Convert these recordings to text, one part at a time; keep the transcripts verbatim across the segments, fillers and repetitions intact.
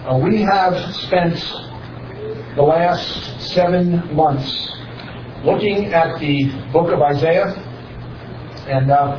Uh, we have spent the last seven months looking at the book of Isaiah, and uh,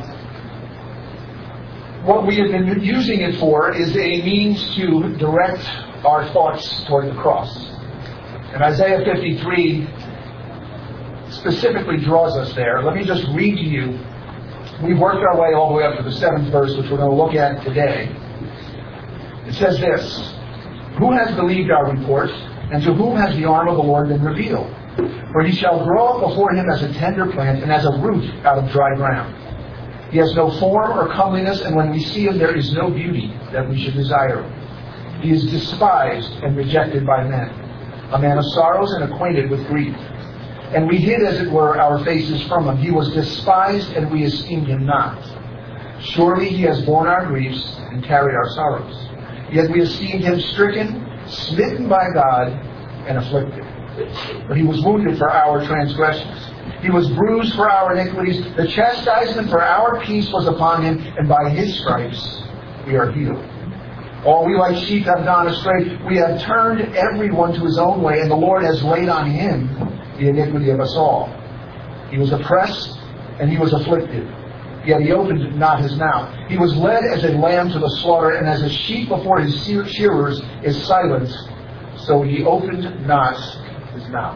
what we have been using it for is a means to direct our thoughts toward the cross. And Isaiah fifty-three specifically draws us there. Let me just read to you. We've worked our way all the way up to the seventh verse, which we're going to look at today. It says this: "Who has believed our report, and to whom has the arm of the Lord been revealed? For he shall grow up before him as a tender plant, and as a root out of dry ground. He has no form or comeliness, and when we see him there is no beauty that we should desire him. He is despised and rejected by men, a man of sorrows and acquainted with grief. And we hid, as it were, our faces from him. He was despised, and we esteemed him not. Surely he has borne our griefs and carried our sorrows. Yet we esteemed him stricken, smitten by God, and afflicted. But he was wounded for our transgressions. He was bruised for our iniquities. The chastisement for our peace was upon him, and by his stripes we are healed. All we like sheep have gone astray. We have turned everyone to his own way, and the Lord has laid on him the iniquity of us all. He was oppressed, and he was afflicted, yet he opened not his mouth. He was led as a lamb to the slaughter, and as a sheep before his shearers is silent, so he opened not his mouth."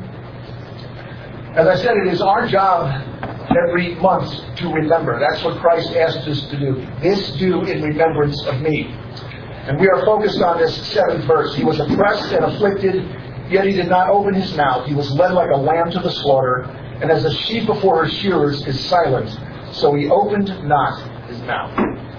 As I said, it is our job every month to remember. That's what Christ asked us to do. "This do in remembrance of me." And we are focused on this seventh verse. "He was oppressed and afflicted, yet he did not open his mouth. He was led like a lamb to the slaughter, and as a sheep before her shearers is silent, so he opened not his mouth."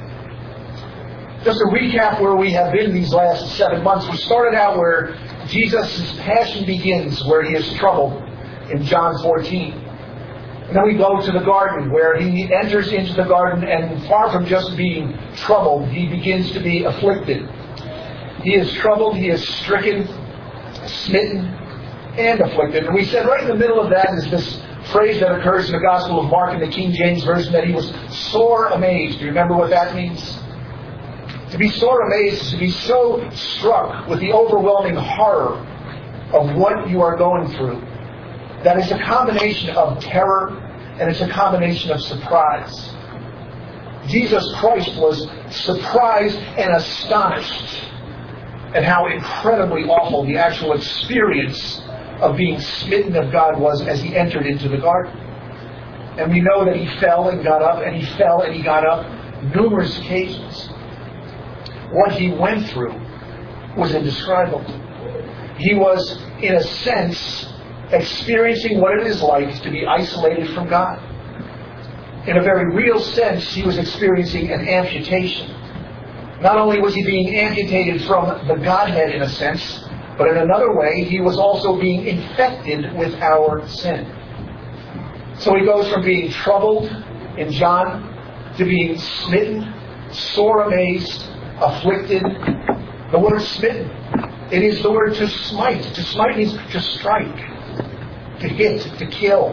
Just to recap where we have been these last seven months, we started out where Jesus' passion begins, where he is troubled in John fourteen. And then we go to the garden, where he enters into the garden, and far from just being troubled, he begins to be afflicted. He is troubled, he is stricken, smitten, and afflicted. And we said right in the middle of that is this phrase that occurs in the Gospel of Mark in the King James Version, that he was sore amazed. Do you remember what that means? To be sore amazed is to be so struck with the overwhelming horror of what you are going through that it's a combination of terror and it's a combination of surprise. Jesus Christ was surprised and astonished at how incredibly awful the actual experience of being smitten of God was as he entered into the garden. And we know that he fell and got up, and he fell and he got up numerous occasions. What he went through was indescribable. He was, in a sense, experiencing what it is like to be isolated from God. In a very real sense, he was experiencing an amputation. Not only was he being amputated from the Godhead in a sense, but in another way, he was also being infected with our sin. So he goes from being troubled in John to being smitten, sore amazed, afflicted. The word smitten, it is the word to smite. To smite means to strike, to hit, to kill.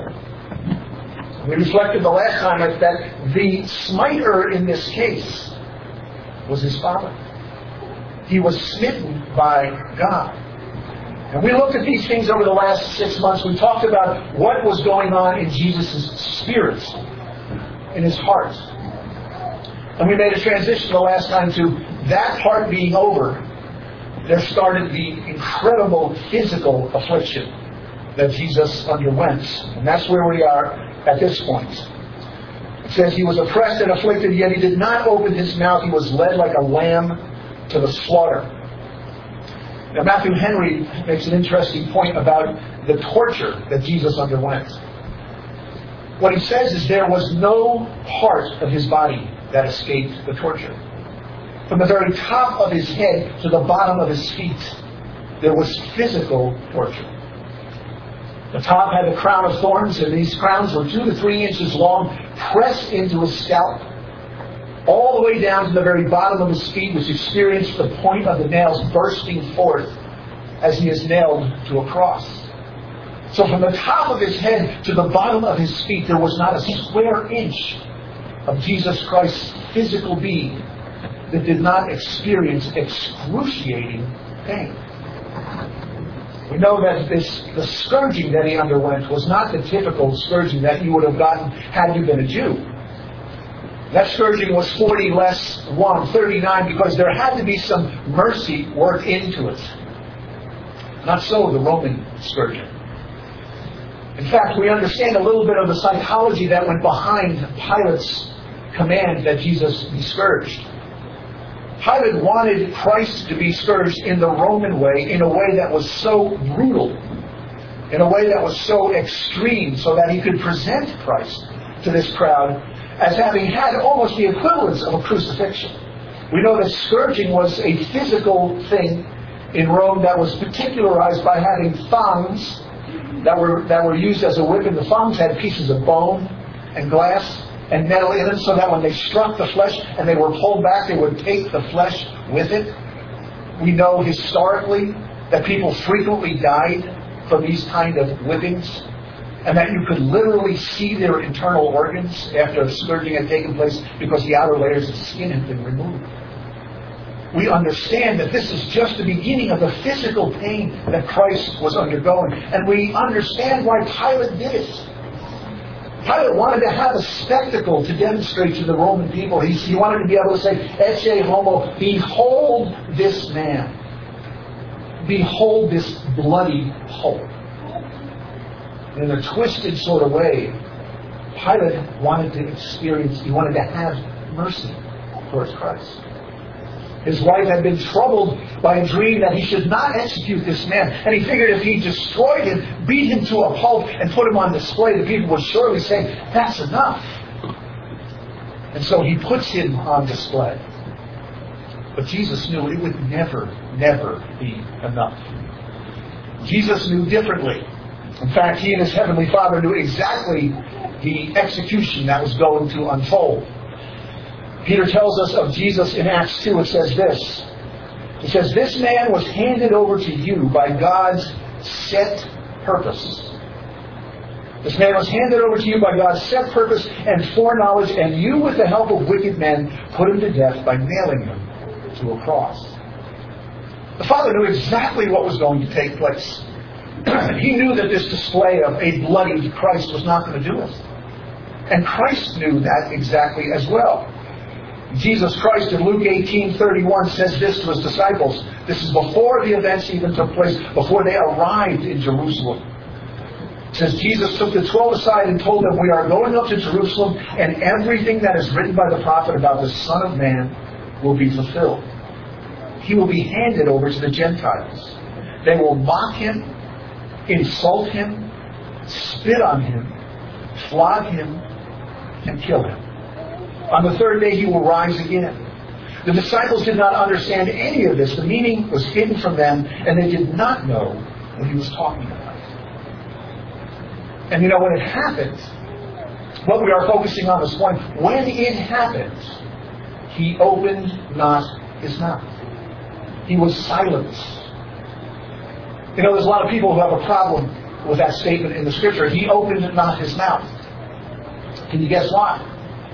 We reflected the last time that the smiter in this case was his Father. He was smitten by God. And we looked at these things over the last six months. We talked about what was going on in Jesus' spirit, in his heart. And we made a transition the last time to that part being over. There started the incredible physical affliction that Jesus underwent. And that's where we are at this point. It says, "He was oppressed and afflicted, yet he did not open his mouth. He was led like a lamb to the slaughter." Now, Matthew Henry makes an interesting point about the torture that Jesus underwent. What he says is there was no part of his body that escaped the torture. From the very top of his head to the bottom of his feet, there was physical torture. The top had the crown of thorns, and these crowns were two to three inches long, pressed into his scalp, all the way down to the very bottom of his feet, which experienced the point of the nails bursting forth as he is nailed to a cross. So from the top of his head to the bottom of his feet, there was not a square inch of Jesus Christ's physical being that did not experience excruciating pain. We know that this the scourging that he underwent was not the typical scourging that you would have gotten had you been a Jew. That scourging was forty less one, thirty-nine, because there had to be some mercy worked into it. Not so the Roman scourging. In fact, we understand a little bit of the psychology that went behind Pilate's command that Jesus be scourged. Pilate wanted Christ to be scourged in the Roman way, in a way that was so brutal, in a way that was so extreme, so that he could present Christ to this crowd as having had almost the equivalence of a crucifixion. We know that scourging was a physical thing in Rome that was particularized by having thongs that were that were used as a whip, and the thongs had pieces of bone and glass and metal in it, so that when they struck the flesh and they were pulled back, they would take the flesh with it. We know historically that people frequently died from these kind of whippings, and that you could literally see their internal organs after scourging had taken place because the outer layers of skin had been removed. We understand that this is just the beginning of the physical pain that Christ was undergoing, and we understand why Pilate did it. Pilate wanted to have a spectacle to demonstrate to the Roman people. He, he wanted to be able to say, Ecce homo, behold this man. Behold this bloody Pope. In a twisted sort of way, Pilate wanted to experience, he wanted to have mercy towards Christ. His wife had been troubled by a dream that he should not execute this man. And he figured if he destroyed him, beat him to a pulp, and put him on display, the people would surely say, that's enough. And so he puts him on display. But Jesus knew it would never, never be enough. Jesus knew differently. In fact, he and his heavenly Father knew exactly the execution that was going to unfold. Peter tells us of Jesus in Acts two. It says this. It says, this man was handed over to you by God's set purpose. This man was handed over to you by God's set purpose and foreknowledge, and you, with the help of wicked men, put him to death by nailing him to a cross. The Father knew exactly what was going to take place. He knew that this display of a bloodied Christ was not going to do it. And Christ knew that exactly as well. Jesus Christ in Luke eighteen thirty-one says this to his disciples. This is before the events even took place, before they arrived in Jerusalem. It says, Jesus took the twelve aside and told them, we are going up to Jerusalem, and everything that is written by the prophet about the Son of Man will be fulfilled. He will be handed over to the Gentiles. They will mock him, insult him, spit on him, flog him, and kill him. On the third day he will rise again. The disciples did not understand any of this. The meaning was hidden from them, and they did not know what he was talking about. And you know, when it happened, what we are focusing on this point, when it happened, he opened not his mouth. He was silent. You know, there's a lot of people who have a problem with that statement in the Scripture. He opened not his mouth. Can you guess why?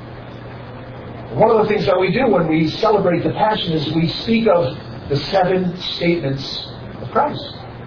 One of the things that we do when we celebrate the Passion is we speak of the seven statements of Christ.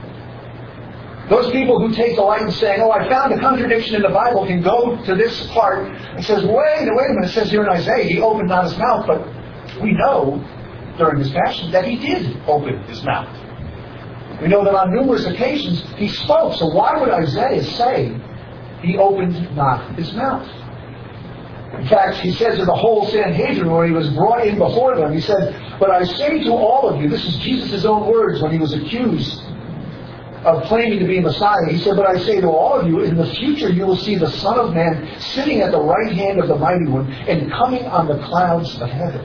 Those people who take delight in saying, oh, I found a contradiction in the Bible, can go to this part and says, wait, wait a minute, it says here in Isaiah, he opened not his mouth, but we know during his Passion that he did open his mouth. We know that on numerous occasions he spoke, so why would Isaiah say he opened not his mouth? In fact, he says to the whole Sanhedrin when he was brought in before them, he said, but I say to all of you, this is Jesus' own words when he was accused of claiming to be Messiah. He said, but I say to all of you, in the future you will see the Son of Man sitting at the right hand of the Mighty One and coming on the clouds of heaven.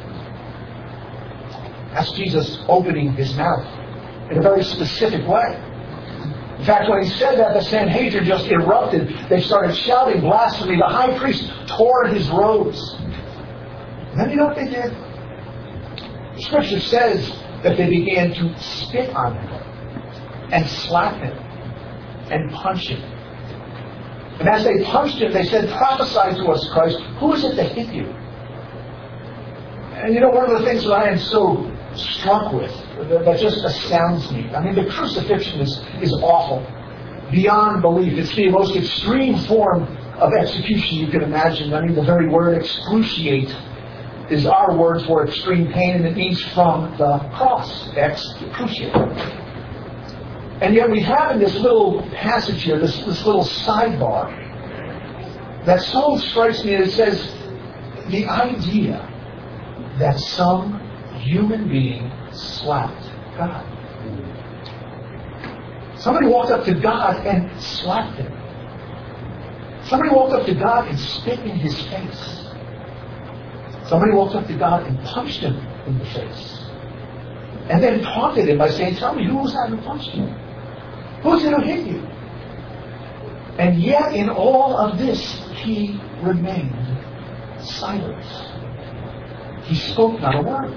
That's Jesus opening his mouth in a very specific way. In fact, when he said that, the Sanhedrin just erupted. They started shouting blasphemy. The high priest tore his robes. And then you know what they did? The Scripture says that they began to spit on him and slap him and punch him. And as they punched him, they said, prophesy to us, Christ. Who is it that hit you? And you know, one of the things that I am so struck with, that, that just astounds me, I mean, the crucifixion is, is awful, beyond belief. It's the most extreme form of execution you can imagine. I mean, the very word excruciate is our word for extreme pain, and it means from the cross, excruciate. And yet we have in this little passage here, this, this little sidebar, that so strikes me. It says, the idea that some human being slapped God. Somebody walked up to God and slapped him. Somebody walked up to God and spit in his face. Somebody walked up to God and punched him in the face. And then taunted him by saying, tell me, who was that who punched you? Who's it who hit you? And yet in all of this, he remained silent. He spoke not a word.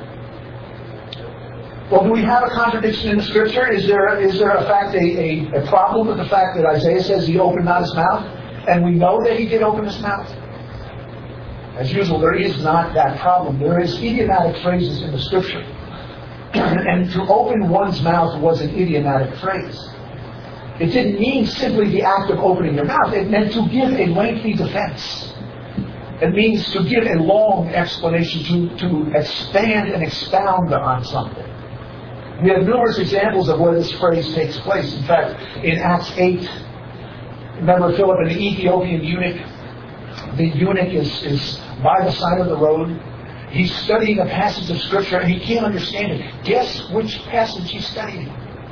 Well, do we have a contradiction in the Scripture? Is there, is there a fact, a, a, a problem with the fact that Isaiah says he opened not his mouth? And we know that he did open his mouth. As usual, there is not that problem. There is idiomatic phrases in the Scripture. And to open one's mouth was an idiomatic phrase. It didn't mean simply the act of opening your mouth. It meant to give a lengthy defense. It means to give a long explanation, to, to expand and expound on something. We have numerous examples of where this phrase takes place. In fact, in Acts eight, remember Philip and the Ethiopian eunuch? The eunuch is, is by the side of the road. He's studying a passage of Scripture and he can't understand it. Guess which passage he's studying?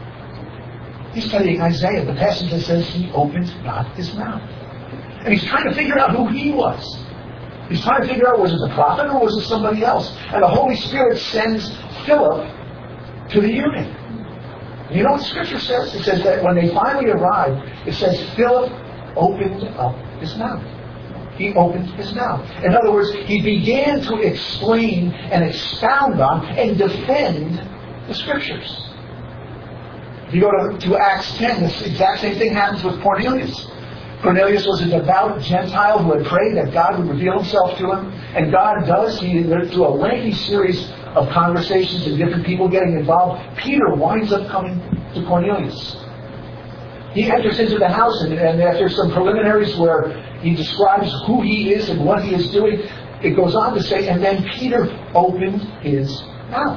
He's studying Isaiah, the passage that says he opened not his mouth. And he's trying to figure out who he was. He's trying to figure out, was it the prophet or was it somebody else? And the Holy Spirit sends Philip to the eunuch. And you know what Scripture says? It says that when they finally arrived, it says Philip opened up his mouth. He opened his mouth. In other words, he began to explain and expound on and defend the Scriptures. If you go to, to Acts ten, this exact same thing happens with Cornelius. Cornelius was a devout Gentile who had prayed that God would reveal himself to him. And God does. He, through a lengthy series of conversations and different people getting involved, Peter winds up coming to Cornelius. He enters into the house, and, and after some preliminaries where he describes who he is and what he is doing, it goes on to say, and then Peter opened his mouth.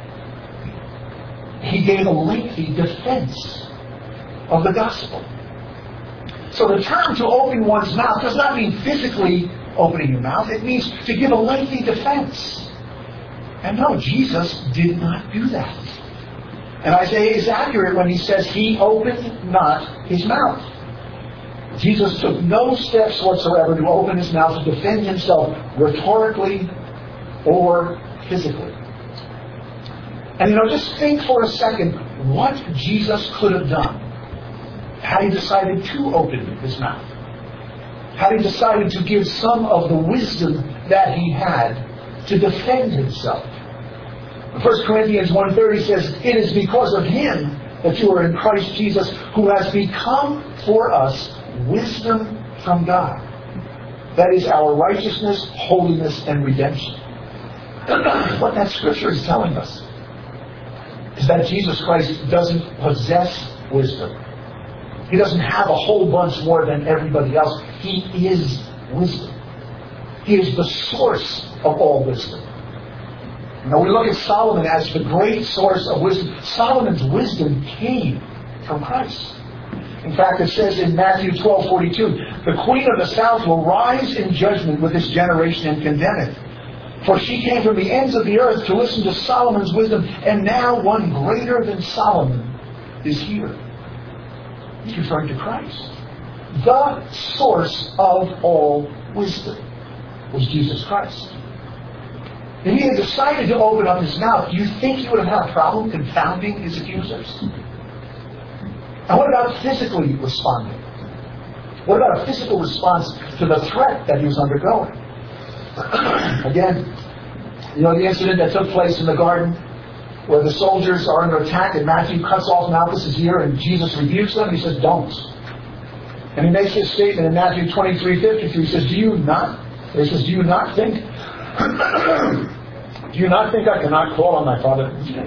He gave a lengthy defense of the gospel. So the term to open one's mouth does not mean physically opening your mouth. It means to give a lengthy defense. And no, Jesus did not do that. And Isaiah is accurate when he says he opened not his mouth. Jesus took no steps whatsoever to open his mouth to defend himself rhetorically or physically. And you know, just think for a second what Jesus could have done had he decided to open his mouth. Had he decided to give some of the wisdom that he had to defend himself. First Corinthians one thirty says, it is because of him that you are in Christ Jesus, who has become for us wisdom from God. That is our righteousness, holiness, and redemption. What that Scripture is telling us is that Jesus Christ doesn't possess wisdom. He doesn't have a whole bunch more than everybody else. He is wisdom. He is the source of all wisdom. Now we look at Solomon as the great source of wisdom. Solomon's wisdom came from Christ. In fact, it says in Matthew twelve forty-two, the queen of the south will rise in judgment with this generation and condemn it. For she came from the ends of the earth to listen to Solomon's wisdom, and now one greater than Solomon is here. He's referring to Christ. The source of all wisdom was Jesus Christ. If he had decided to open up his mouth, do you think he would have had a problem confounding his accusers? And what about physically responding? What about a physical response to the threat that he was undergoing? Again, you know the incident that took place in the garden where the soldiers are under attack and Matthew cuts off Malchus's ear and Jesus rebukes them. He says, don't. And he makes this statement in Matthew twenty-three fifty-three. He says, do you not? He says, do you not think Do you not think I cannot call on my Father?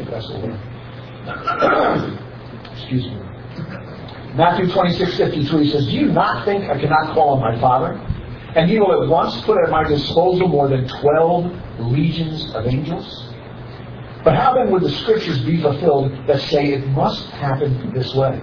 Excuse me. Matthew twenty-six fifty-three says, do you not think I cannot call on my Father? And he will at once put at my disposal more than twelve legions of angels? But how then would the scriptures be fulfilled that say it must happen this way?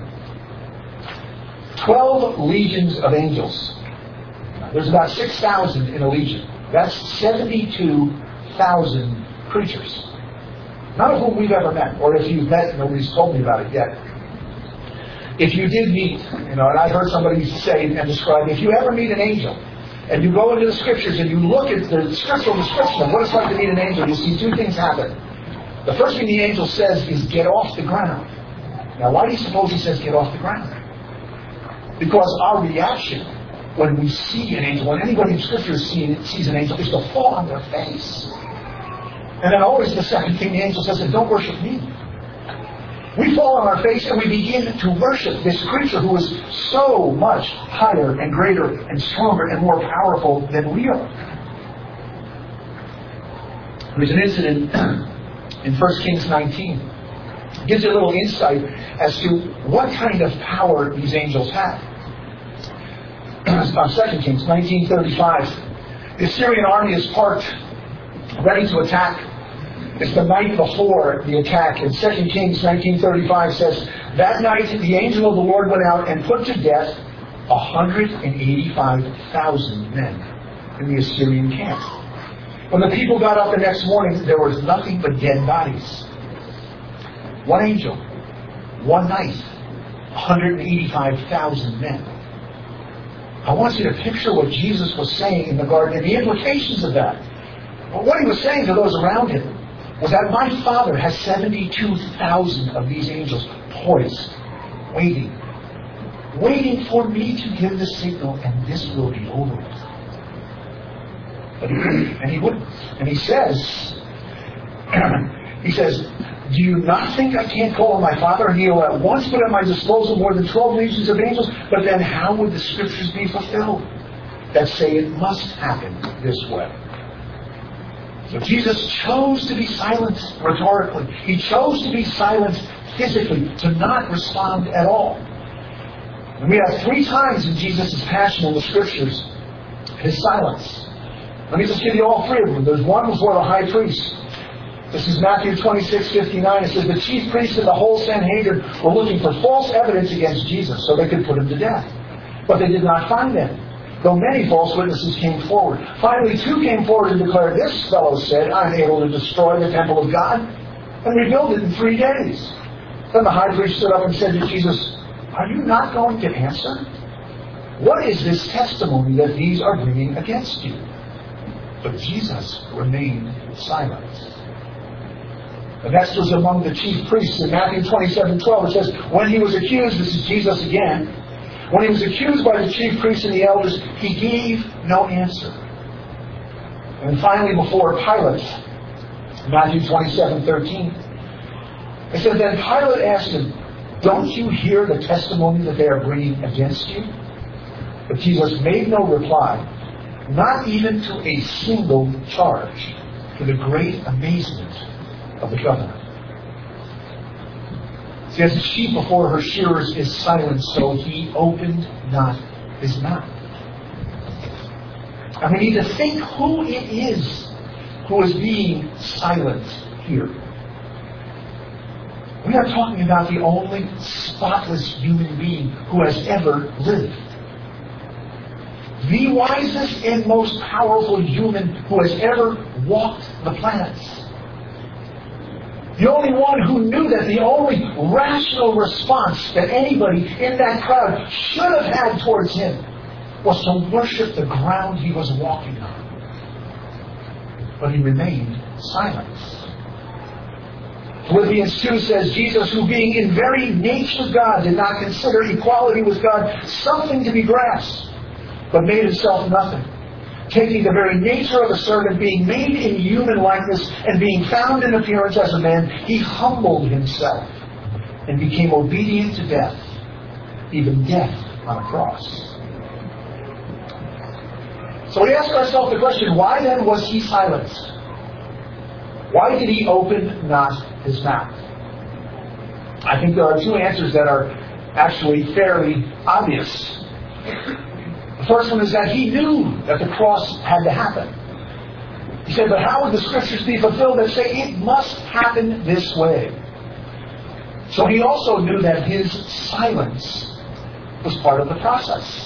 Twelve legions of angels. There's about six thousand in a legion. That's seventy-two thousand creatures. None of whom we've ever met. Or if you've met, nobody's told me about it yet. If you did meet, you know, and I heard somebody say and describe, if you ever meet an angel, and you go into the scriptures and you look at the scriptural description of what it's like to meet an angel, you'll see two things happen. The first thing the angel says is, get off the ground. Now, why do you suppose he says get off the ground? Because our reaction when we see an angel, when anybody in Scripture sees, sees an angel, is to fall on their face. And then always the second thing the angel says is, don't worship me. We fall on our face and we begin to worship this creature who is so much higher and greater and stronger and more powerful than we are. There's an incident in First Kings nineteen. It gives you a little insight as to what kind of power these angels have. Second Kings nineteen thirty-five. The Assyrian army is parked, ready to attack. It's the night before the attack. And Second Kings nineteen thirty-five says, that night the angel of the Lord went out and put to death one hundred eighty-five thousand men in the Assyrian camp. When the people got up the next morning, there was nothing but dead bodies. One angel, one night, one hundred eighty-five thousand men. I want you to picture what Jesus was saying in the garden and the implications of that. Well, what he was saying to those around him was that my Father has seventy-two thousand of these angels poised, waiting, waiting for me to give the signal, and this will be over with. But he didn't, and he wouldn't. And he says, he says, do you not think I can't call on my Father, and he will at once put at my disposal more than twelve legions of angels? But then how would the Scriptures be fulfilled that say it must happen this way? So Jesus chose to be silent rhetorically. He chose to be silent physically, to not respond at all. And we have three times in Jesus' passion in the Scriptures his silence. Let me just give you all three of them. There's one before the high priest. This is Matthew twenty-six fifty-nine. It says, the chief priests and the whole Sanhedrin were looking for false evidence against Jesus so they could put him to death. But they did not find any, though many false witnesses came forward. Finally, two came forward and declared, this fellow said, I'm able to destroy the temple of God and rebuild it in three days. Then the high priest stood up and said to Jesus, are you not going to answer? What is this testimony that these are bringing against you? But Jesus remained silent. The next was among the chief priests in Matthew twenty-seven twelve. It says, when he was accused, this is Jesus again, when he was accused by the chief priests and the elders, he gave no answer. And finally, before Pilate, Matthew twenty-seven thirteen, it says, then Pilate asked him, don't you hear the testimony that they are bringing against you? But Jesus made no reply, not even to a single charge, to the great amazement of the governor. See, as the sheep before her shearers is silent, so he opened not his mouth. And we need to think who it is who is being silent here. We are talking about the only spotless human being who has ever lived. The wisest and most powerful human who has ever walked the planet. The only one who knew that the only rational response that anybody in that crowd should have had towards him was to worship the ground he was walking on. But he remained silent. Philippians two says, Jesus, who being in very nature God, did not consider equality with God something to be grasped, but made himself nothing, taking the very nature of a servant, being made in human likeness, and being found in appearance as a man, he humbled himself and became obedient to death, even death on a cross. So we ask ourselves the question, why then was he silent? Why did he open not his mouth? I think there are two answers that are actually fairly obvious. The first one is that he knew that the cross had to happen. He said, but how would the scriptures be fulfilled that say it must happen this way? So he also knew that his silence was part of the process.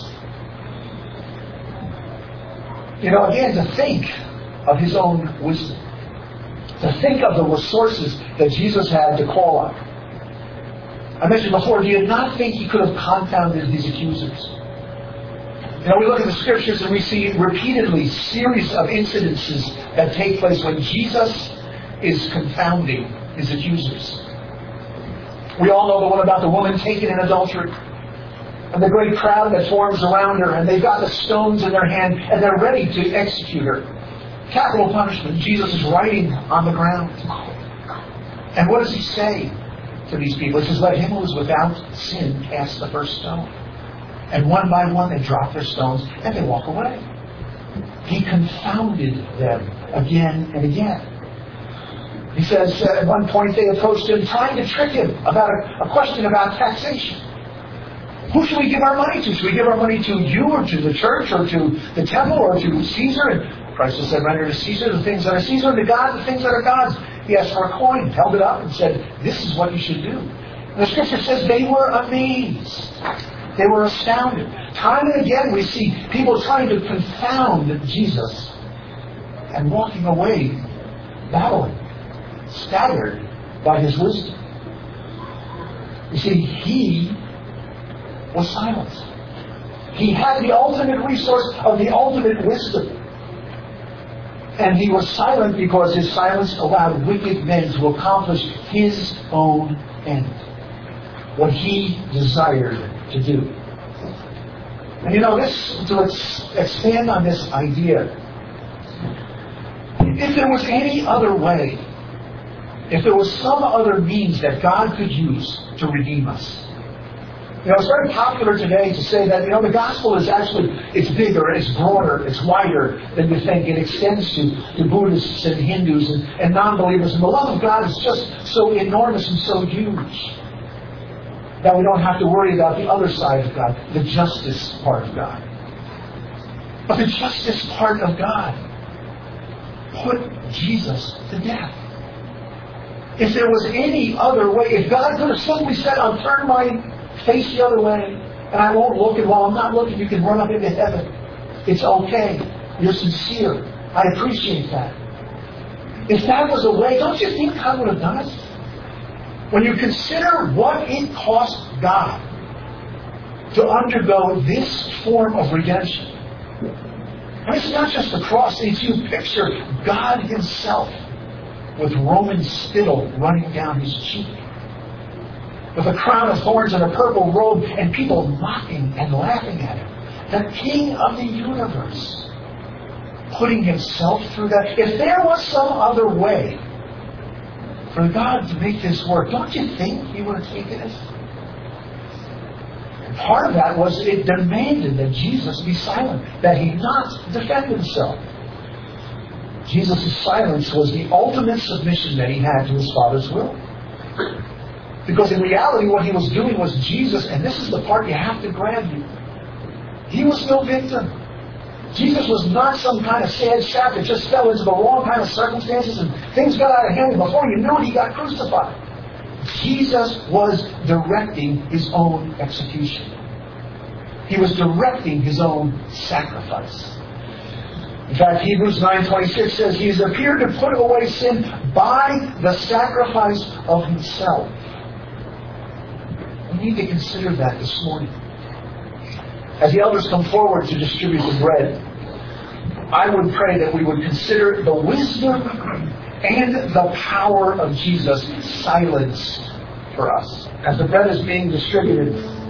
You know, again, to think of his own wisdom, to think of the resources that Jesus had to call on. I mentioned before, do you not think he could have confounded his accusers? You know, we look at the scriptures and we see repeatedly series of incidences that take place when Jesus is confounding his accusers. We all know the one about the woman taken in adultery, and the great crowd that forms around her, and they've got the stones in their hand, and they're ready to execute her. Capital punishment. Jesus is writing on the ground. And what does he say to these people? He says, let him who is without sin cast the first stone. And one by one they drop their stones and they walk away. He confounded them again and again. He says uh, at one point they approached him trying to trick him about a, a question about taxation. Who should we give our money to? Should we give our money to you or to the church or to the temple or to Caesar? And Christ said, render to Caesar the things that are Caesar and to God the things that are God's. He asked for a coin, held it up and said, this is what you should do. And the scripture says they were amazed. They were astounded. Time and again we see people trying to confound Jesus and walking away babbling, staggered by his wisdom. You see, he was silent. He had the ultimate resource of the ultimate wisdom. And he was silent because his silence allowed wicked men to accomplish his own end. What he desired to do. And you know, this, to ex- expand on this idea, if there was any other way, if there was some other means that God could use to redeem us. You know, it's very popular today to say that, you know, the gospel is actually, it's bigger, it's broader, it's wider than you think. It extends to, to Buddhists and Hindus and, and non-believers. And the love of God is just so enormous and so huge that we don't have to worry about the other side of God, the justice part of God. But the justice part of God put Jesus to death. If there was any other way, if God could have simply said, I'll turn my face the other way, and I won't look, and while I'm not looking, you can run up into heaven. It's okay. You're sincere. I appreciate that. If that was a way, don't you think God would have done it? When you consider what it cost God to undergo this form of redemption, and it's not just the cross, it's you picture God himself with Roman spittle running down his cheek, with a crown of thorns and a purple robe, and people mocking and laughing at him. The King of the universe, putting himself through that. If there was some other way for God to make this work, don't you think he would have taken it? And part of that was it demanded that Jesus be silent, that he not defend himself. Jesus' silence was the ultimate submission that he had to his Father's will. Because in reality what he was doing was Jesus, and this is the part you have to grab you. He was no victim. Jesus was not some kind of sad sap that just fell into the wrong kind of circumstances and things got out of hand, and before you knew it, he got crucified. Jesus was directing his own execution. He was directing his own sacrifice. In fact, Hebrews nine twenty-six says, he has appeared to put away sin by the sacrifice of himself. We need to consider that this morning. As the elders come forward to distribute the bread, I would pray that we would consider the wisdom and the power of Jesus' silence for us. As the bread is being distributed,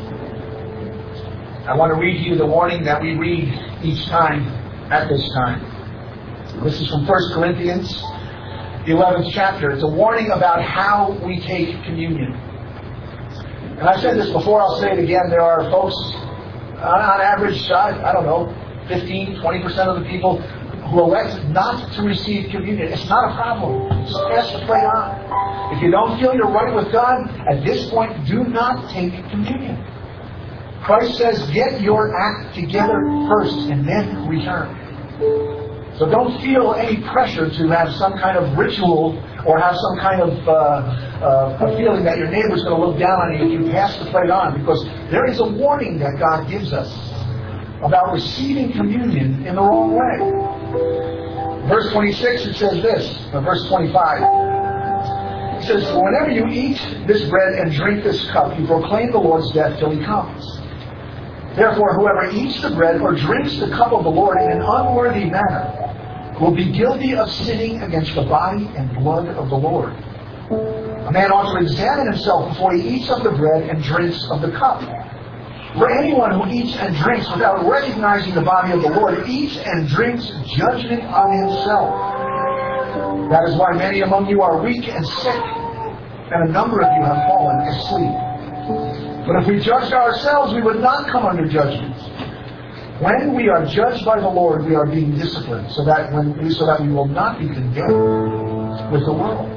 I want to read you the warning that we read each time at this time. This is from First Corinthians, the eleventh chapter. It's a warning about how we take communion. And I've said this before, I'll say it again. There are folks, on average, I don't know, fifteen, twenty percent of the people who elect not to receive communion. It's not a problem. Just pass the plate on. If you don't feel you're right with God, at this point, do not take communion. Christ says, get your act together first and then return. So don't feel any pressure to have some kind of ritual or have some kind of uh, uh, a feeling that your neighbor's going to look down on you if you pass the plate on, because there is a warning that God gives us about receiving communion in the wrong way. Verse twenty-six, it says this, or verse twenty-five. It says, whenever you eat this bread and drink this cup, you proclaim the Lord's death till He comes. Therefore, whoever eats the bread or drinks the cup of the Lord in an unworthy manner will be guilty of sinning against the body and blood of the Lord. A man ought to examine himself before he eats of the bread and drinks of the cup. For anyone who eats and drinks without recognizing the body of the Lord eats and drinks judgment on himself. That is why many among you are weak and sick, and a number of you have fallen asleep. But if we judged ourselves, we would not come under judgment. When we are judged by the Lord, we are being disciplined, so that when we, so that we will not be condemned with the world.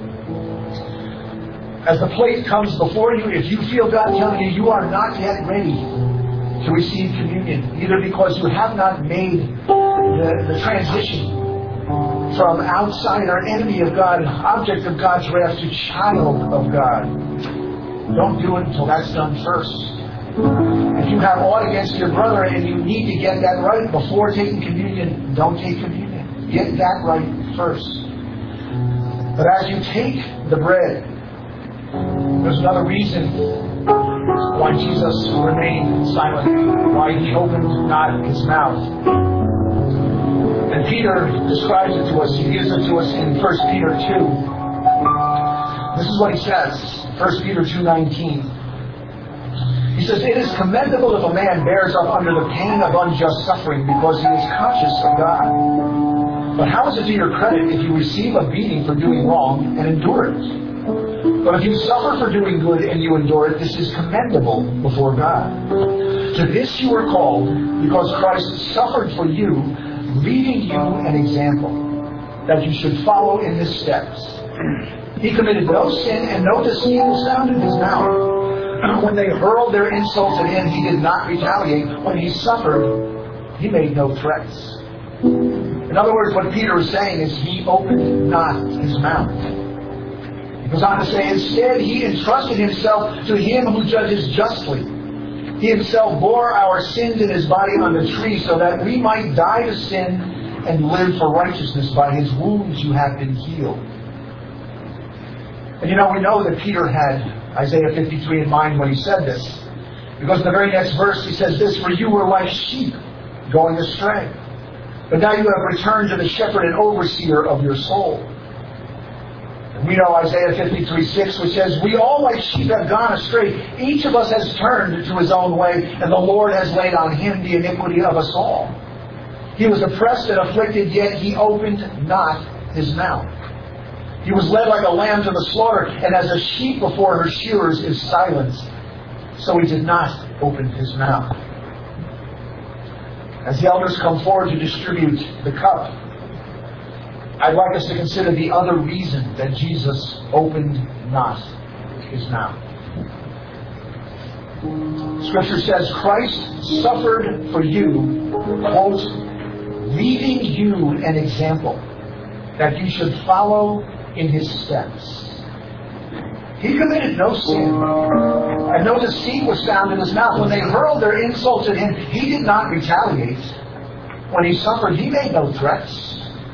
As the plate comes before you, if you feel God telling you you are not yet ready to receive communion, either because you have not made the, the transition from outsider, enemy of God, object of God's wrath, to child of God, don't do it until that's done first. If you have aught against your brother and you need to get that right before taking communion, don't take communion. Get that right first. But as you take the bread, there's another reason why Jesus remained silent, why He opened not His mouth. And Peter describes it to us. He gives it to us in First Peter two. This is what he says, First Peter two nineteen. He says, it is commendable if a man bears up under the pain of unjust suffering because he is conscious of God. But how is it to your credit if you receive a beating for doing wrong and endure it? But if you suffer for doing good and you endure it, this is commendable before God. To this you were called, because Christ suffered for you, leaving you an example, that you should follow in His steps. He committed no sin, and no deceit was found in His mouth. When they hurled their insults at Him, He did not retaliate. When He suffered, He made no threats. In other words, what Peter is saying is He opened not His mouth. He goes on to say, instead, He entrusted Himself to Him who judges justly. He Himself bore our sins in His body on the tree so that we might die to sin and live for righteousness. By His wounds you have been healed. And you know, we know that Peter had Isaiah fifty-three in mind when he said this. Because in the very next verse he says this, for you were like sheep going astray, but now you have returned to the shepherd and overseer of your soul. And we know Isaiah fifty-three six, which says, we all like sheep have gone astray. Each of us has turned to his own way, and the Lord has laid on Him the iniquity of us all. He was oppressed and afflicted, yet He opened not His mouth. He was led like a lamb to the slaughter, and as a sheep before her shearers is silent, so He did not open His mouth. As the elders come forward to distribute the cup, I'd like us to consider the other reason that Jesus opened not His mouth. Scripture says, Christ suffered for you, quote, leaving you an example that you should follow in His steps. He committed no sin, and no deceit was found in His mouth. When they hurled their insults at Him, He did not retaliate. When He suffered, He made no threats.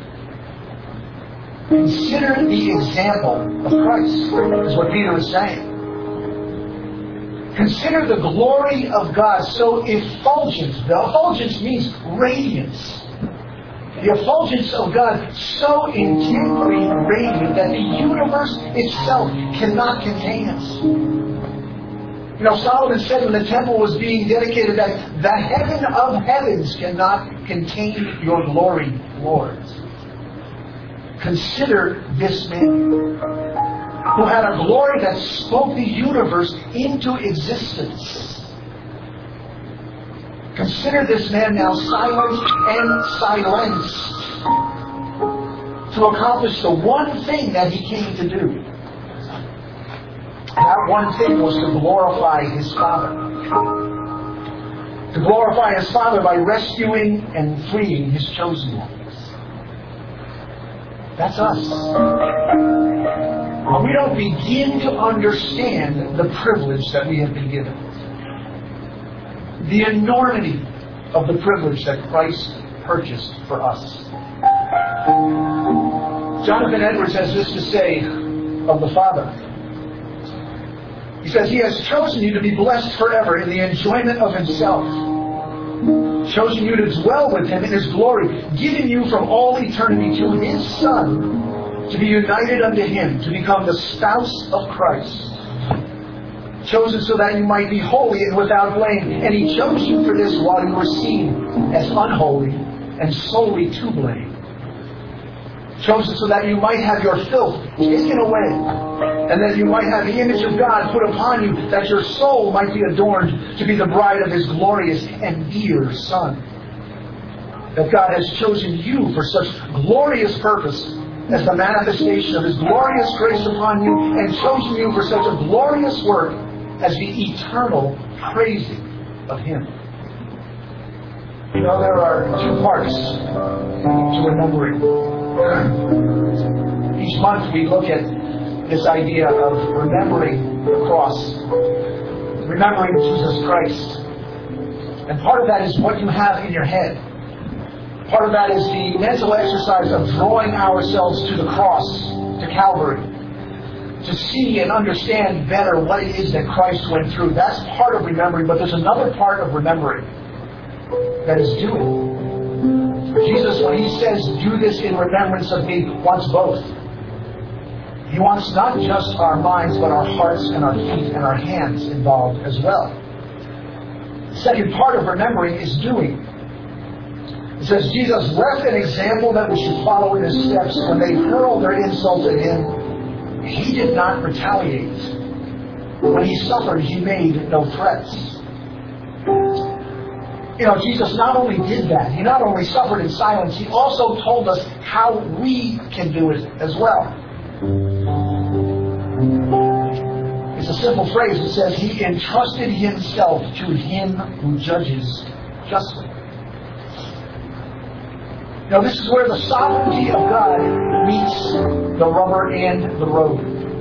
Consider the example of Christ, is what Peter is saying. Consider the glory of God so effulgent. The effulgence means radiance. The effulgence of God so intensely radiant that the universe itself cannot contain it. You know, Solomon said when the temple was being dedicated that the heaven of heavens cannot contain your glory, Lord. Consider this man who had a glory that spoke the universe into existence. Consider this man now silent and silenced to accomplish the one thing that he came to do. That one thing was to glorify his Father. To glorify his Father by rescuing and freeing his chosen ones. That's us. When we don't begin to understand the privilege that we have been given. The enormity of the privilege that Christ purchased for us. Jonathan Edwards has this to say of the Father. He says, He has chosen you to be blessed forever in the enjoyment of Himself. Chosen you to dwell with Him in His glory, giving you from all eternity to His Son, to be united unto Him, to become the spouse of Christ. Chosen so that you might be holy and without blame. And He chose you for this while you were seen as unholy and solely to blame. Chosen so that you might have your filth taken away, and that you might have the image of God put upon you, that your soul might be adorned to be the bride of His glorious and dear Son. That God has chosen you for such glorious purpose as the manifestation of His glorious grace upon you, and chosen you for such a glorious work as the eternal praising of Him. You know, there are two parts to remembering. Each month we look at this idea of remembering the cross, remembering Jesus Christ. And part of that is what you have in your head. Part of that is the mental exercise of drawing ourselves to the cross, to Calvary, to see and understand better what it is that Christ went through. That's part of remembering, but there's another part of remembering that is doing. Jesus, when He says, do this in remembrance of me, wants both. He wants not just our minds, but our hearts and our feet and our hands involved as well. The second part of remembering is doing. It says, Jesus left an example that we should follow in His steps. When they hurled their insults at Him, He did not retaliate. When He suffered, He made no threats. You know, Jesus not only did that, He not only suffered in silence, He also told us how we can do it as well. It's a simple phrase. It says, He entrusted Himself to Him who judges justly. Now, this is where the sovereignty of God meets the rubber and the road.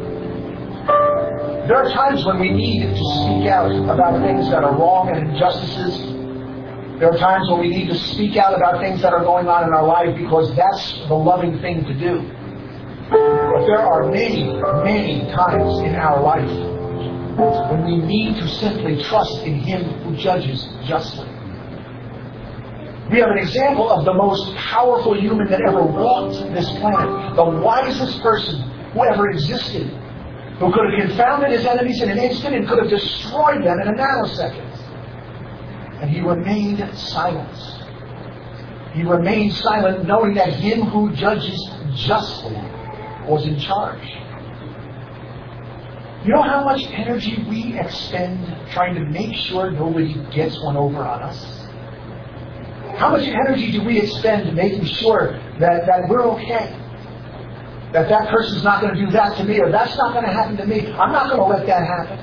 There are times when we need to speak out about things that are wrong and injustices. There are times when we need to speak out about things that are going on in our life because that's the loving thing to do. But there are many, many times in our life when we need to simply trust in Him who judges justly. We have an example of the most powerful human that ever walked this planet, the wisest person who ever existed, who could have confounded his enemies in an instant and could have destroyed them in a nanosecond. And He remained silent. He remained silent knowing that Him who judges justly was in charge. You know how much energy we expend trying to make sure nobody gets one over on us? How much energy do we expend making sure that, that we're okay? That that person's not going to do that to me, or that's not going to happen to me. I'm not going to let that happen.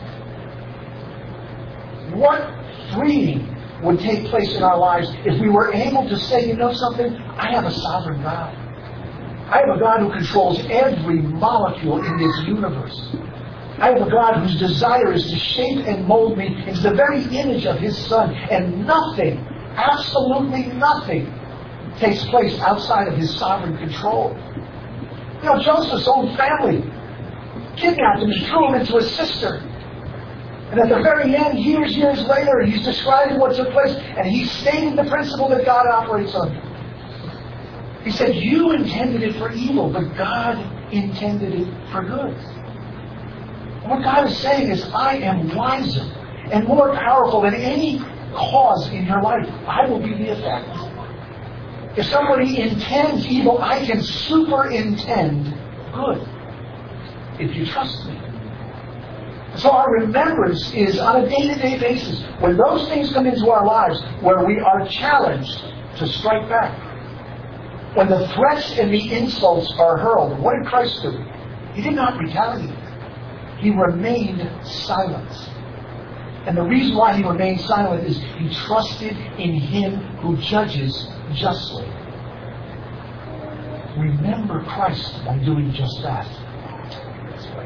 What freeing would take place in our lives if we were able to say, you know something? I have a sovereign God. I have a God who controls every molecule in this universe. I have a God whose desire is to shape and mold me into the very image of His Son, and nothing, absolutely nothing, takes place outside of His sovereign control. You know, Joseph's own family kidnapped him and threw him into a cistern. And at the very end, years, years later, he's describing what took place, and he's stating the principle that God operates under. He said, you intended it for evil, but God intended it for good. And what God is saying is, I am wiser and more powerful than any cause in your life. I will be the effect. If somebody intends evil, I can superintend good. If you trust me. So our remembrance is on a day-to-day basis. When those things come into our lives, where we are challenged to strike back. When the threats and the insults are hurled, what did Christ do? He did not retaliate. He remained silent. And the reason why he remained silent is he trusted in him who judges justly. Remember Christ by doing just that. Let's pray.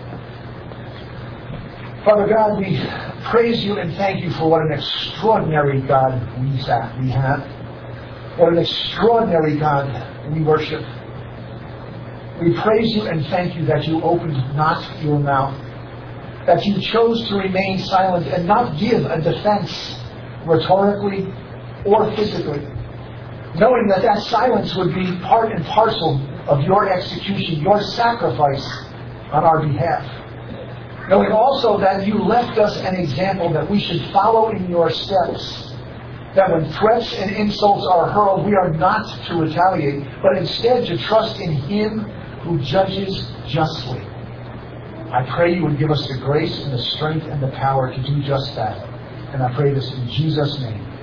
Father God, we praise you and thank you for what an extraordinary God we have. What an extraordinary God we worship. We praise you and thank you that you opened not your mouth, that you chose to remain silent and not give a defense rhetorically or physically, knowing that that silence would be part and parcel of your execution, your sacrifice on our behalf. Knowing also that you left us an example that we should follow in your steps, that when threats and insults are hurled, we are not to retaliate, but instead to trust in him who judges justly. I pray you would give us the grace and the strength and the power to do just that. And I pray this in Jesus' name.